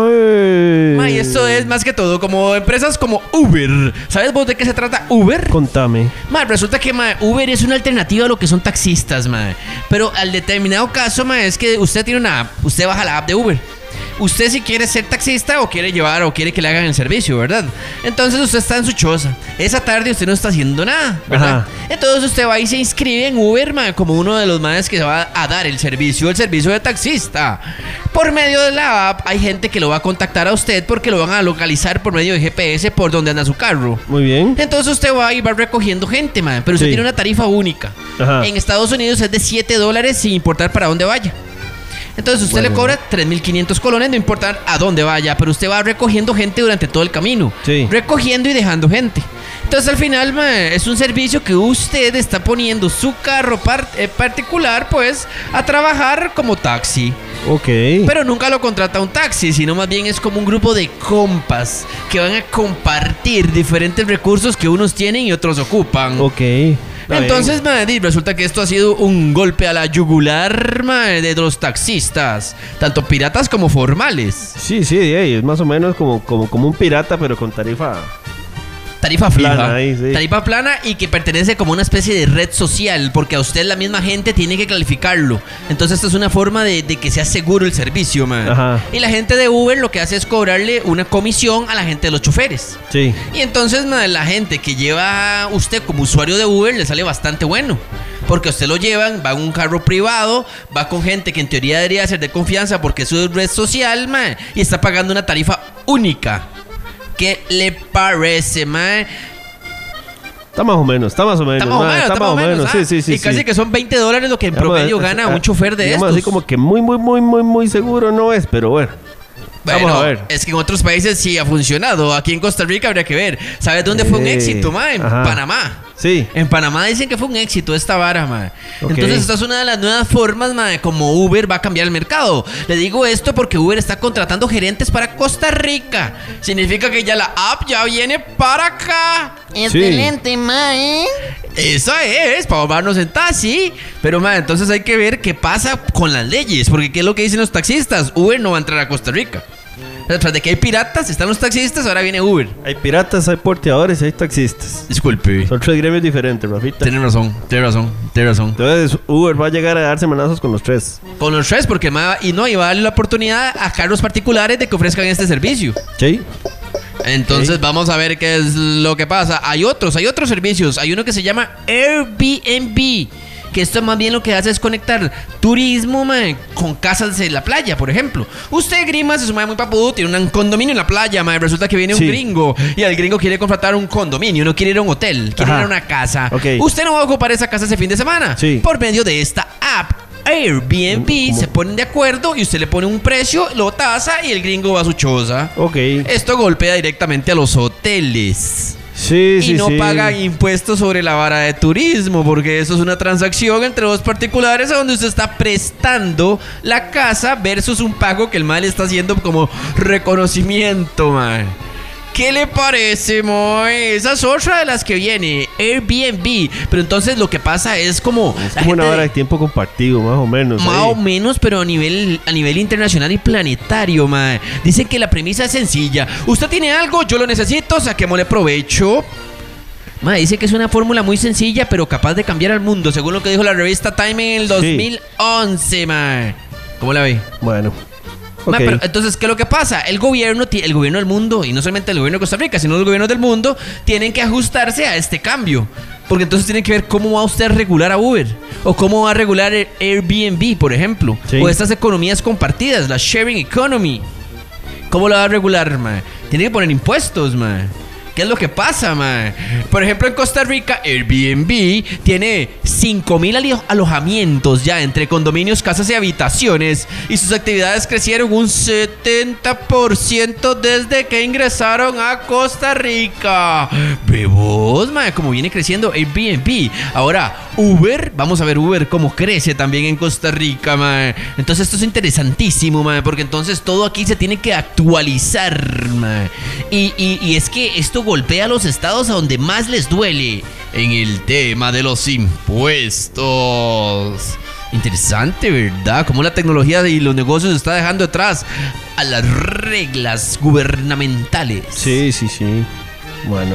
Ay. Y esto es más que todo como empresas como Uber. ¿Sabes vos de qué se trata Uber? Contame. Resulta que Uber es una alternativa a lo que son taxistas, pero al determinado caso, es que usted tiene una app. Usted baja la app de Uber. Usted si quiere ser taxista o quiere llevar o quiere que le hagan el servicio, ¿verdad? Entonces usted está en su choza. Esa tarde usted no está haciendo nada, ¿verdad? Ajá. Entonces usted va y se inscribe en Uber, como uno de los manes que se va a dar el servicio de taxista. Por medio de la app hay gente que lo va a contactar a usted porque lo van a localizar por medio de GPS por donde anda su carro. Muy bien. Entonces usted va y va recogiendo gente, pero usted tiene una tarifa única. Ajá. En Estados Unidos es de $7 sin importar para dónde vaya. Entonces usted le cobra 3.500 colones, no importa a dónde vaya, pero usted va recogiendo gente durante todo el camino. Sí. Recogiendo y dejando gente. Entonces al final, es un servicio que usted está poniendo su carro particular, pues, a trabajar como taxi. Ok. Pero nunca lo contrata un taxi, sino más bien es como un grupo de compas que van a compartir diferentes recursos que unos tienen y otros ocupan. Ok. Entonces, resulta que esto ha sido un golpe a la yugular, de los taxistas, tanto piratas como formales. Sí, es más o menos como un pirata, pero con tarifa fija, plana, ahí, sí. Tarifa plana y que pertenece como una especie de red social, porque a usted la misma gente tiene que calificarlo. Entonces esta es una forma de que sea seguro el servicio, Ajá. Y la gente de Uber lo que hace es cobrarle una comisión a la gente de los choferes. Sí. Y entonces, la gente que lleva usted como usuario de Uber le sale bastante bueno. Porque usted lo llevan, va en un carro privado, va con gente que en teoría debería ser de confianza porque es su red social, y está pagando una tarifa única. ¿Qué le parece, Está más o menos. Sí. Y casi que son $20 lo que en promedio gana un chofer de estos. Así como que muy seguro no es, pero bueno. Vamos a ver. Es que en otros países sí ha funcionado. Aquí en Costa Rica habría que ver. ¿Sabes dónde fue un éxito, En Panamá. Sí. En Panamá dicen que fue un éxito esta vara, Okay. Entonces esta es una de las nuevas formas, como Uber va a cambiar el mercado. Le digo esto porque Uber está contratando gerentes para Costa Rica. Significa que ya la app ya viene para acá. Excelente, Esa es, para tomarnos en taxi. Pero, entonces hay que ver qué pasa con las leyes. Porque ¿qué es lo que dicen los taxistas? Uber no va a entrar a Costa Rica. Tras de que hay piratas, están los taxistas, ahora viene Uber. Hay piratas, hay porteadores y hay taxistas. Disculpe. Son 3 gremios diferentes, Rafita. Tiene razón. Entonces Uber va a llegar a darse manazos con los 3. Con los 3, porque va a darle la oportunidad a carros particulares de que ofrezcan este servicio. Sí. Entonces vamos a ver qué es lo que pasa. Hay otros servicios. Hay uno que se llama Airbnb, que esto más bien lo que hace es conectar turismo, con casas en la playa, por ejemplo. Usted, Grima, se suma muy papudo, tiene un condominio en la playa, resulta que viene un gringo y el gringo quiere contratar un condominio, no quiere ir a un hotel, quiere ir a una casa. Okay. Usted no va a ocupar esa casa ese fin de semana. Sí. Por medio de esta app Airbnb se ponen de acuerdo y usted le pone un precio, lo tasa y el gringo va a su choza. Ok. Esto golpea directamente a los hoteles. Sí, y no pagan impuestos sobre la vara de turismo, porque eso es una transacción entre dos particulares a donde usted está prestando la casa versus un pago que el mal está haciendo como reconocimiento, ¿Qué le parece, Esa es otra de las que viene, Airbnb. Pero entonces lo que pasa es como... Es como una hora de tiempo compartido, más o menos. Más o menos, pero a nivel internacional y planetario, Dicen que la premisa es sencilla. Usted tiene algo, yo lo necesito, saquémosle provecho. Dice que es una fórmula muy sencilla, pero capaz de cambiar al mundo, según lo que dijo la revista Time en el 2011, ¿Cómo la ve? Bueno. Okay. Pero entonces, ¿qué es lo que pasa? El gobierno del mundo, y no solamente el gobierno de Costa Rica, sino los gobiernos del mundo, tienen que ajustarse a este cambio. Porque entonces tienen que ver cómo va usted a regular a Uber, o cómo va a regular Airbnb, por ejemplo, o estas economías compartidas, la sharing economy. ¿Cómo lo va a regular, Tiene que poner impuestos, ¿Qué es lo que pasa, Por ejemplo, en Costa Rica, Airbnb tiene 5,000 alojamientos ya entre condominios, casas y habitaciones, y sus actividades crecieron un 70% desde que ingresaron a Costa Rica. Bebos, como viene creciendo Airbnb. Ahora, Uber, vamos a ver Uber cómo crece también en Costa Rica, Entonces esto es interesantísimo, porque entonces todo aquí se tiene que actualizar, y es que esto golpea a los estados a donde más les duele en el tema de los impuestos. Interesante, ¿verdad? Cómo la tecnología y los negocios está dejando atrás a las reglas gubernamentales. Sí. Bueno,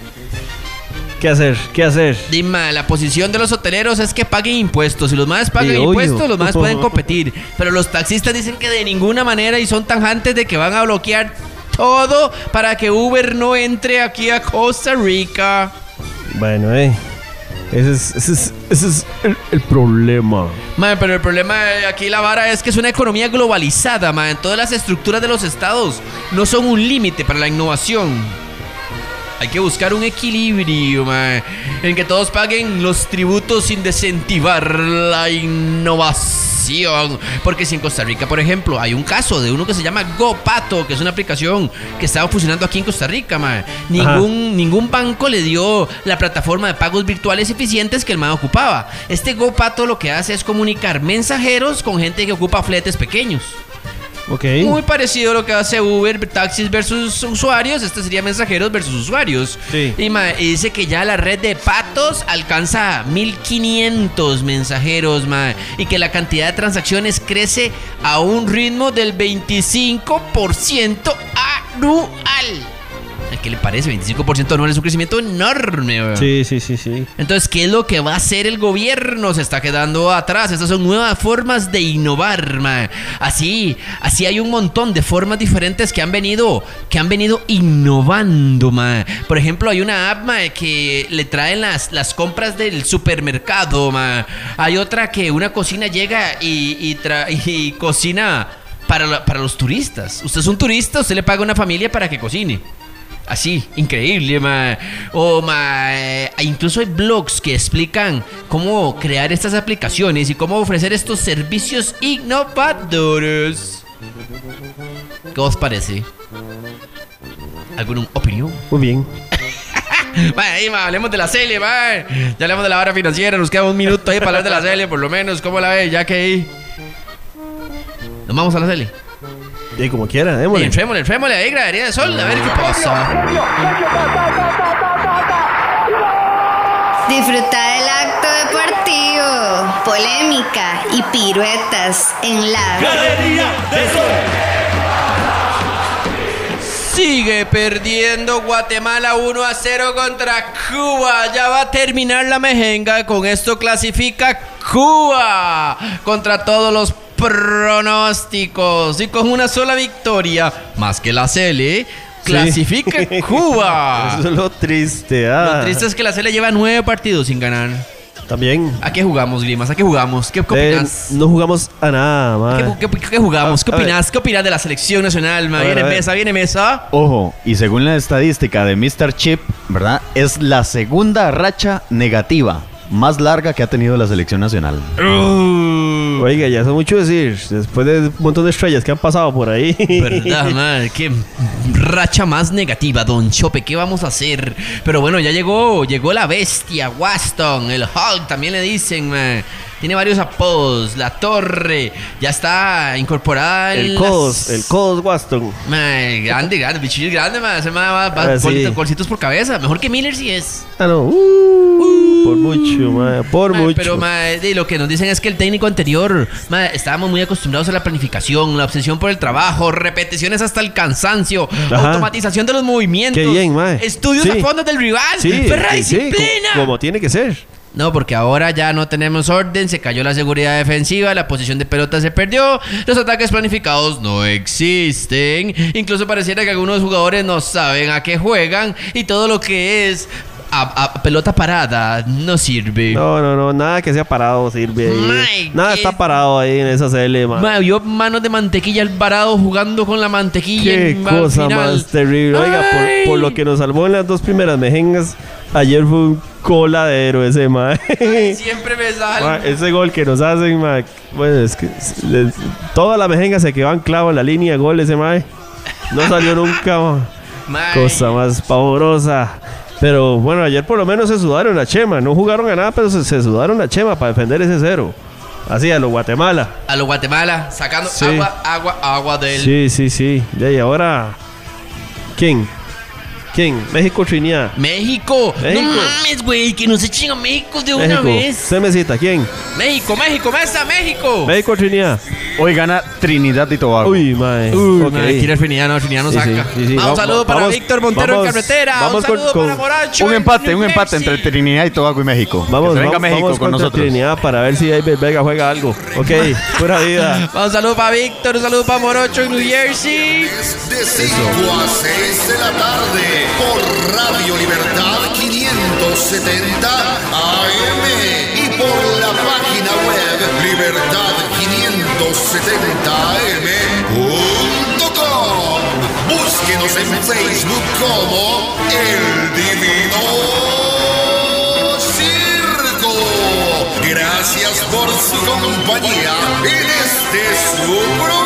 ¿qué hacer? Dime, la posición de los hoteleros es que paguen impuestos. Si los más pagan impuestos, los más pueden competir. Pero los taxistas dicen que de ninguna manera, y son tajantes de que van a bloquear todo para que Uber no entre aquí a Costa Rica. Bueno, ese es el problema. Pero el problema aquí, la vara, es que es una economía globalizada, Todas las estructuras de los estados no son un límite para la innovación. Hay que buscar un equilibrio, en que todos paguen los tributos sin desincentivar la innovación. Porque si en Costa Rica, por ejemplo, hay un caso de uno que se llama GoPato, que es una aplicación que estaba funcionando aquí en Costa Rica, ningún banco le dio la plataforma de pagos virtuales eficientes que el ocupaba. Este GoPato lo que hace es comunicar mensajeros con gente que ocupa fletes pequeños. Okay. Muy parecido a lo que hace Uber, taxis versus usuarios. Este sería mensajeros versus usuarios. Sí. Y dice que ya la red de patos alcanza 1,500 mensajeros, y que la cantidad de transacciones crece a un ritmo del 25% anual. ¿Qué le parece? 25% anual es un crecimiento enorme. Sí. Entonces, ¿qué es lo que va a hacer el gobierno? Se está quedando atrás. Estas son nuevas formas de innovar, Así hay un montón de formas diferentes que han venido innovando, Por ejemplo, hay una app, que le traen las compras del supermercado, Hay otra que una cocina llega y cocina para los turistas. Usted es un turista, usted le paga a una familia para que cocine. Así, increíble, incluso hay blogs que explican cómo crear estas aplicaciones y cómo ofrecer estos servicios innovadores. ¿Qué os parece? ¿Alguna opinión? Muy bien. Hablemos de la CELE, Ya hablamos de la vara financiera. Nos queda un minuto ahí para hablar de la CELE, por lo menos. ¿Cómo la ve? Ya que ahí nos vamos a la CELE. Como quiera, démosle. Entrémosle ahí, gradería de sol, a ver qué pasa. Disfruta del acto deportivo, polémica y piruetas en la Gradería de sol. Sigue perdiendo Guatemala 1-0 contra Cuba. Ya va a terminar la mejenga. Con esto clasifica Cuba contra todos los pronósticos, y con una sola victoria, más que la CELE, clasifica Cuba. Eso es lo triste. Lo triste es que la CELE lleva 9 partidos sin ganar. También. ¿A qué jugamos, Grimas? ¿A qué jugamos? ¿Qué opinas? No jugamos a nada, ¿Qué jugamos? ¿Qué opinas? ¿Qué opinas de la selección nacional, Viene Mesa. Ojo, y según la estadística de Mr. Chip, ¿verdad? Es la segunda racha negativa más larga que ha tenido la selección nacional. Oiga, ya es mucho decir. Después de un montón de estrellas que han pasado por ahí. ¿Verdad, man? Qué racha más negativa, Don Chope. ¿Qué vamos a hacer? Pero bueno, ya llegó la bestia, Waston, el Hulk, también le dicen, man. Tiene varios apodos. La Torre. Ya está incorporada el Codos Waston. Man, grande, bichillo grande, man. Se me va colcitos por cabeza. Mejor que Miller sí es. Ah, no. por mucho, mae, por mucho. Pero, mae, lo que nos dicen es que el técnico anterior, mae, estábamos muy acostumbrados a la planificación, la obsesión por el trabajo, repeticiones hasta el cansancio, automatización de los movimientos. Qué bien, mae. Estudios a fondo del rival, perra disciplina. Como tiene que ser. No, porque ahora ya no tenemos orden, se cayó la seguridad defensiva, la posición de pelota se perdió, los ataques planificados no existen, incluso pareciera que algunos jugadores no saben a qué juegan y todo lo que es a pelota parada no sirve. No, nada que sea parado sirve ahí. Nada está parado ahí en esa CL, man. Ma, vio manos de mantequilla Alvarado jugando con la mantequilla. Qué cosa más terrible. Oiga, por lo que nos salvó en las dos primeras mejengas, ayer fue un coladero ese, man. Siempre me sale. Ese gol que nos hacen, man. Bueno, es que toda la mejenga se quedó anclado en la línea de gol ese, man. No salió nunca, man. Cosa más pavorosa. Pero bueno, ayer por lo menos se sudaron la chema. No jugaron a nada, pero se sudaron la chema para defender ese 0. Así, a lo Guatemala. A lo Guatemala, sacando agua de él. Sí. Y ahora, ¿quién? México, Trinidad. México. No mames, güey, que nos echen a México de una vez. Semecita, ¿quién? México, México. México, Trinidad. Hoy gana Trinidad y Tobago. Uy, mae. Okay. Quiere Trinidad no saca. Sí. Un saludo para Víctor Montero en carretera. Vamos un saludo para Moracho. Un empate entre Trinidad y Tobago y México. Vamos México con nosotros. Trinidad para ver si David Vega juega algo. Ok, pura vida. Un saludo para Víctor, un saludo para Morocho en New Jersey. De 5 a 6 de la tarde por Radio Libertad 570 AM y por la página web libertad570am.com. Búsquenos en Facebook como El Divino Circo. Gracias por su compañía en este su programa.